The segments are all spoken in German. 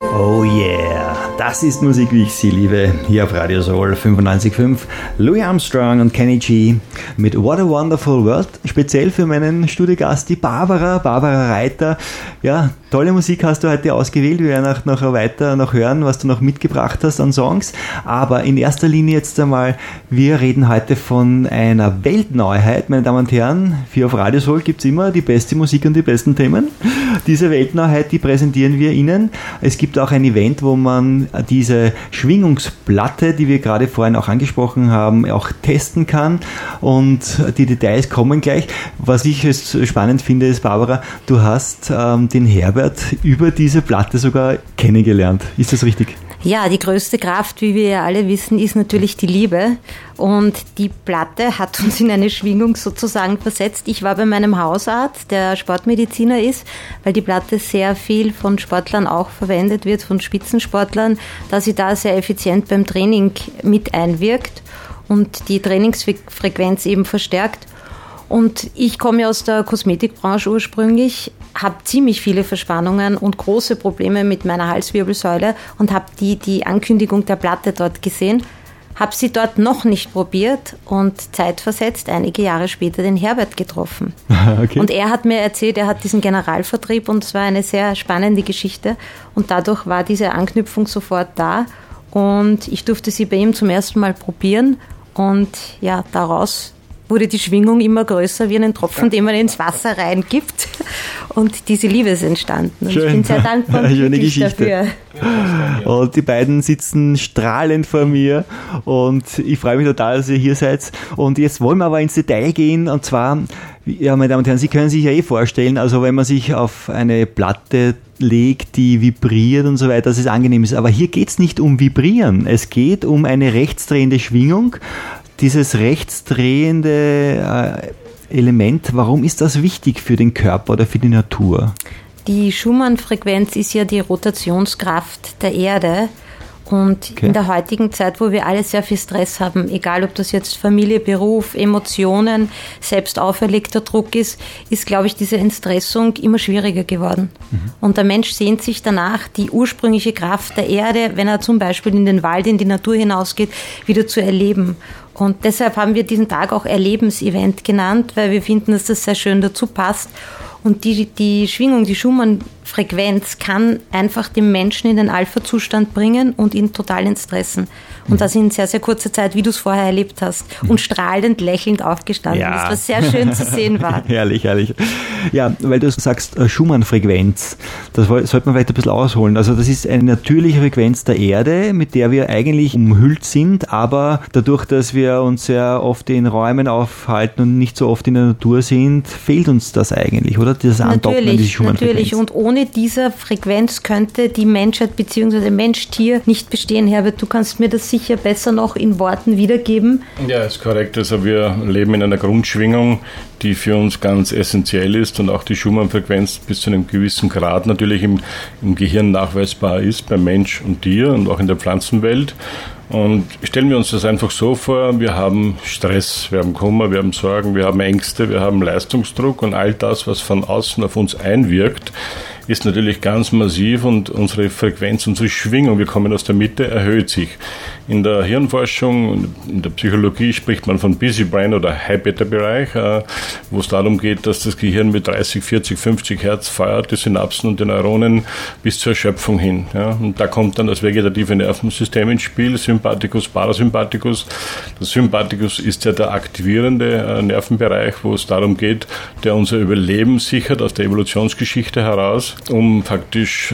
Oh yeah, das ist Musik, wie ich sie liebe, hier auf Radio Soul 95.5. Louis Armstrong und Kenny G mit What a Wonderful World, speziell für meinen Studiogast, die Barbara Reiter. Ja, tolle Musik hast du heute ausgewählt, wir werden auch noch weiter noch hören, was du noch mitgebracht hast an Songs, aber in erster Linie jetzt einmal, wir reden heute von einer Weltneuheit, meine Damen und Herren. Hier auf Radio Soul gibt es immer die beste Musik und die besten Themen. Diese Weltneuheit, die präsentieren wir Ihnen. Es gibt auch ein Event, wo man diese Schwingungsplatte, die wir gerade vorhin auch angesprochen haben, auch testen kann, und die Details kommen gleich. Was ich jetzt spannend finde, ist, Barbara, du hast den Herbert über diese Platte sogar kennengelernt. Ist das richtig? Ja, die größte Kraft, wie wir ja alle wissen, ist natürlich die Liebe, und die Platte hat uns in eine Schwingung sozusagen versetzt. Ich war bei meinem Hausarzt, der Sportmediziner ist, weil die Platte sehr viel von Sportlern auch verwendet wird, von Spitzensportlern, da sie da sehr effizient beim Training mit einwirkt und die Trainingsfrequenz eben verstärkt. Und ich komme ja aus der Kosmetikbranche ursprünglich, habe ziemlich viele Verspannungen und große Probleme mit meiner Halswirbelsäule und habe die Ankündigung der Platte dort gesehen, habe sie dort noch nicht probiert und zeitversetzt einige Jahre später den Herbert getroffen. Okay. Und er hat mir erzählt, er hat diesen Generalvertrieb, und es war eine sehr spannende Geschichte, und dadurch war diese Anknüpfung sofort da und ich durfte sie bei ihm zum ersten Mal probieren, und ja, daraus wurde die Schwingung immer größer wie einen Tropfen, den man ins Wasser reingibt. Und diese Liebe ist entstanden. Und ich bin sehr dankbar und glücklich dafür. Und die beiden sitzen strahlend vor mir, und ich freue mich total, dass ihr hier seid. Und jetzt wollen wir aber ins Detail gehen, und zwar, ja, meine Damen und Herren, Sie können sich ja vorstellen, also wenn man sich auf eine Platte legt, die vibriert und so weiter, dass es angenehm ist. Aber hier geht es nicht um Vibrieren, es geht um eine rechtsdrehende Schwingung. Dieses rechtsdrehende Element, warum ist das wichtig für den Körper oder für die Natur? Die Schumann-Frequenz ist ja die Rotationskraft der Erde. Und in der heutigen Zeit, wo wir alle sehr viel Stress haben, egal ob das jetzt Familie, Beruf, Emotionen, selbst auferlegter Druck ist, glaube ich, diese Entstressung immer schwieriger geworden. Und der Mensch sehnt sich danach, die ursprüngliche Kraft der Erde, wenn er zum Beispiel in den Wald, in die Natur hinausgeht, wieder zu erleben. Und deshalb haben wir diesen Tag auch Erlebensevent genannt, weil wir finden, dass das sehr schön dazu passt. Und die Schwingung, die Schumann-Frequenz kann einfach den Menschen in den Alpha-Zustand bringen und ihn total entstressen. Und das in sehr, sehr kurzer Zeit, wie du es vorher erlebt hast. Und strahlend, lächelnd aufgestanden ist, was sehr schön zu sehen war. Herrlich, herrlich. Ja, weil du sagst Schumann-Frequenz, das sollte man vielleicht ein bisschen ausholen. Also das ist eine natürliche Frequenz der Erde, mit der wir eigentlich umhüllt sind, aber dadurch, dass wir uns sehr oft in Räumen aufhalten und nicht so oft in der Natur sind, fehlt uns das eigentlich, oder? Das Andocken an die Schumann-Frequenz. Natürlich. Und ohne diese Frequenz könnte die Menschheit bzw. Mensch-Tier nicht bestehen. Herbert, du kannst mir das sicher besser noch in Worten wiedergeben. Ja, ist korrekt. Also wir leben in einer Grundschwingung, die für uns ganz essentiell ist, und auch die Schumann-Frequenz bis zu einem gewissen Grad natürlich im Gehirn nachweisbar ist, beim Mensch und Tier und auch in der Pflanzenwelt. Und stellen wir uns das einfach so vor, wir haben Stress, wir haben Kummer, wir haben Sorgen, wir haben Ängste, wir haben Leistungsdruck, und all das, was von außen auf uns einwirkt, ist natürlich ganz massiv, und unsere Frequenz, unsere Schwingung, wir kommen aus der Mitte, erhöht sich. In der Hirnforschung, in der Psychologie spricht man von Busy Brain oder High-Beta-Bereich, wo es darum geht, dass das Gehirn mit 30, 40, 50 Hertz feuert, die Synapsen und die Neuronen bis zur Erschöpfung hin. Ja. Und da kommt dann das vegetative Nervensystem ins Spiel, Sympathikus, Parasympathikus. Das Sympathikus ist ja der aktivierende Nervenbereich, wo es darum geht, der unser Überleben sichert aus der Evolutionsgeschichte heraus, um faktisch,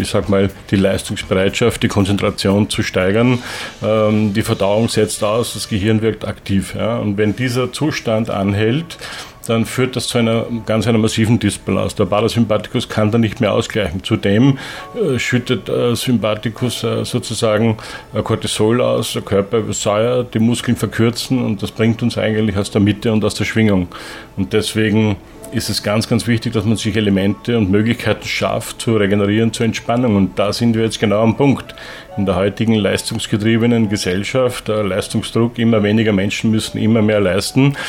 die Leistungsbereitschaft, die Konzentration zu steigern. Die Verdauung setzt aus, das Gehirn wirkt aktiv. Ja. Und wenn dieser Zustand anhält, dann führt das zu einer massiven Dysbalance. Der Parasympathikus kann dann nicht mehr ausgleichen. Zudem schüttet Sympathikus sozusagen Cortisol aus, der Körper säuert, die Muskeln verkürzen, und das bringt uns eigentlich aus der Mitte und aus der Schwingung. Und deswegen ist es ganz, ganz wichtig, dass man sich Elemente und Möglichkeiten schafft, zu regenerieren, zur Entspannung. Und da sind wir jetzt genau am Punkt. In der heutigen leistungsgetriebenen Gesellschaft, Leistungsdruck, immer weniger Menschen müssen immer mehr leisten.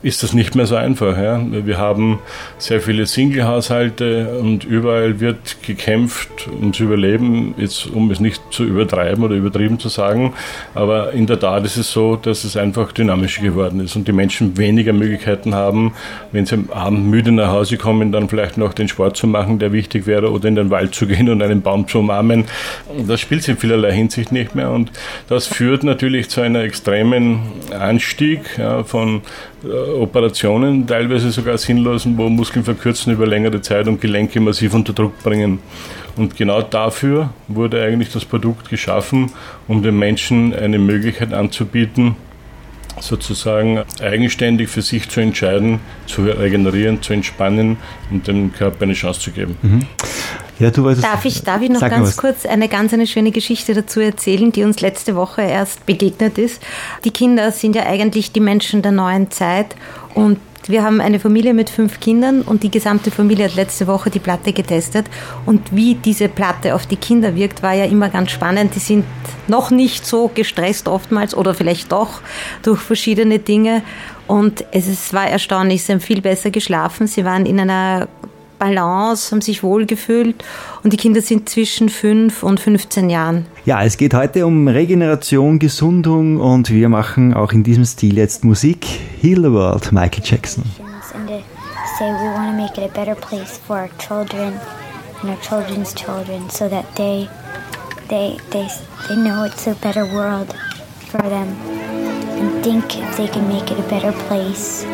ist das nicht mehr so einfach. Ja? Wir haben sehr viele Single-Haushalte und überall wird gekämpft ums Überleben, jetzt, um es nicht zu übertreiben oder übertrieben zu sagen. Aber in der Tat ist es so, dass es einfach dynamischer geworden ist und die Menschen weniger Möglichkeiten haben, wenn sie am Abend müde nach Hause kommen, dann vielleicht noch den Sport zu machen, der wichtig wäre, oder in den Wald zu gehen und einen Baum zu umarmen. Das spielt in vielerlei Hinsicht nicht mehr und das führt natürlich zu einem extremen Anstieg von Operationen, teilweise sogar sinnlosen, wo Muskeln verkürzen über längere Zeit und Gelenke massiv unter Druck bringen. Und genau dafür wurde eigentlich das Produkt geschaffen, um den Menschen eine Möglichkeit anzubieten, sozusagen eigenständig für sich zu entscheiden, zu regenerieren, zu entspannen und dem Körper eine Chance zu geben. Ja, du wolltest, darf ich noch ganz kurz eine schöne Geschichte dazu erzählen, die uns letzte Woche erst begegnet ist. Die Kinder sind ja eigentlich die Menschen der neuen Zeit und wir haben eine Familie mit 5 Kindern und die gesamte Familie hat letzte Woche die Platte getestet. Und wie diese Platte auf die Kinder wirkt, war ja immer ganz spannend. Die sind noch nicht so gestresst oftmals oder vielleicht doch durch verschiedene Dinge. Und es war erstaunlich, sie haben viel besser geschlafen. Sie waren in einer Balance, haben sich wohlgefühlt und die Kinder sind zwischen 5 und 15 Jahren. Ja, es geht heute um Regeneration, Gesundung und wir machen auch in diesem Stil jetzt Musik. Heal the World, Michael Jackson. And to say we want to make it a better place for our children and our children's children so that they know it's a better world for them and think if they can make it a better place.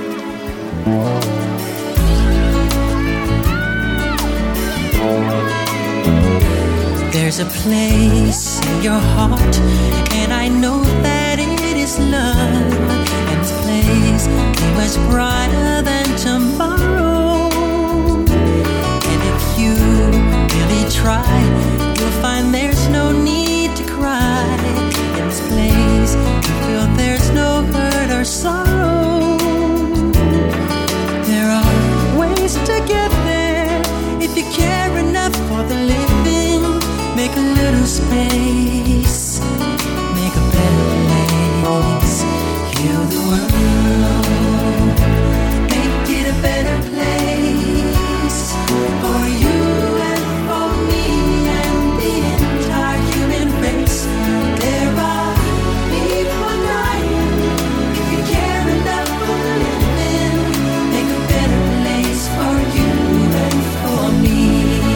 There's a place in your heart, and I know that it is love. And this place is much brighter than tomorrow. And if you really try, you'll find there's no need to cry. In this place, you feel there's no hurt or sorrow. There are ways to get there if you care enough for the living. Make a little space, make a better place. Heal the world, make it a better place for you and for me and the entire human race. There are people dying. If you care enough for the living, make a better place for you and for me.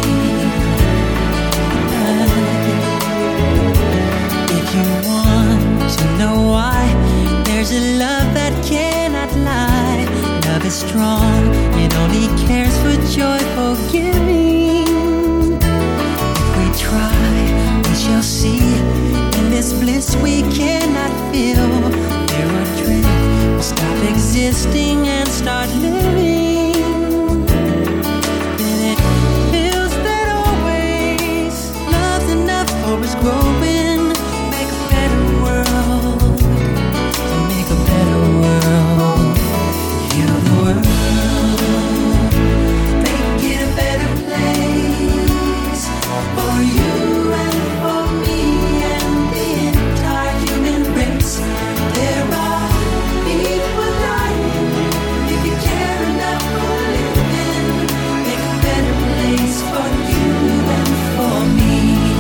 If you want to know why, there's a love that cannot lie. Love is strong, it only cares for joyful giving. If we try, we shall see. In this bliss we cannot feel. There are dreams will stop existing and start living. Then it feels that always love's enough for us growing. Make a better world, to make a better world. Heal the world, make it a better place for you and for me and the entire human race. There are people dying. If you care enough for living, make a better place for you and for me.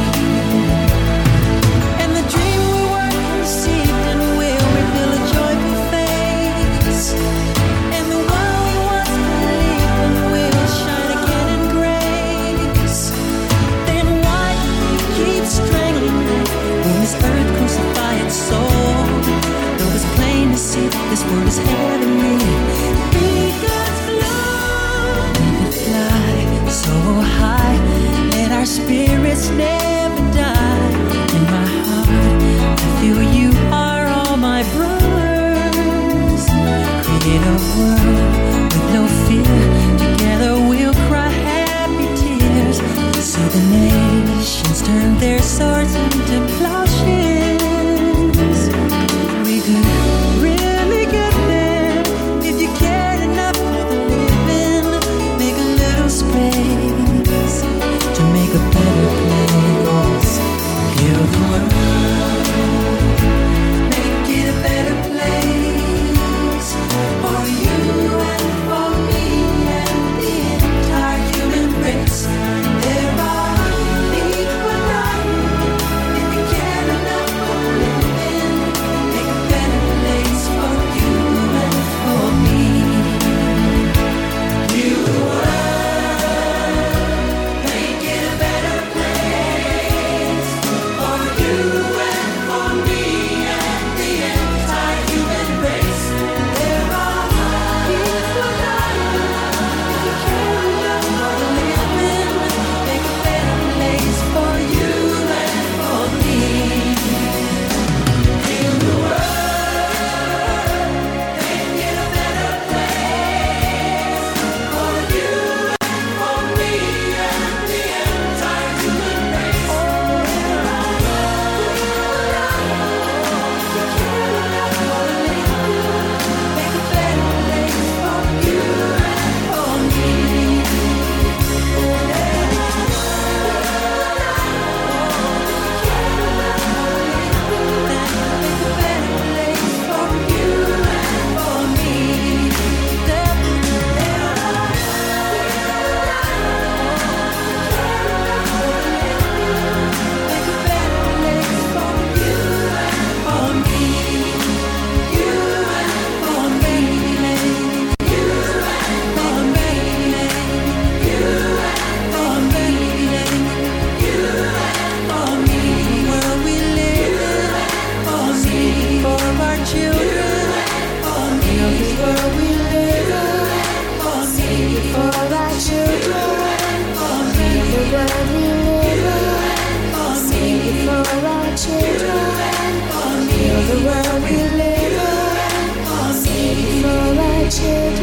And the dream we work received and will reveal a joyful face. And the one we once believed in will shine again in grace. Then why keep strangling when this earth crucify its soul? Though it's plain to see that this world is heavenly. Be God's love. We could fly so high, let our spirits never die. In my heart, I feel you are all my brothers. Create a world with no fear. Together we'll cry happy tears. See the nations turn their swords into plowshares. We could really get there if you cared enough for the living. Make a little space to make a better place. Heal the world, make it a better place for children. Heal the world we live in. Save it for our children. Heal the world we live in. Save it for our children.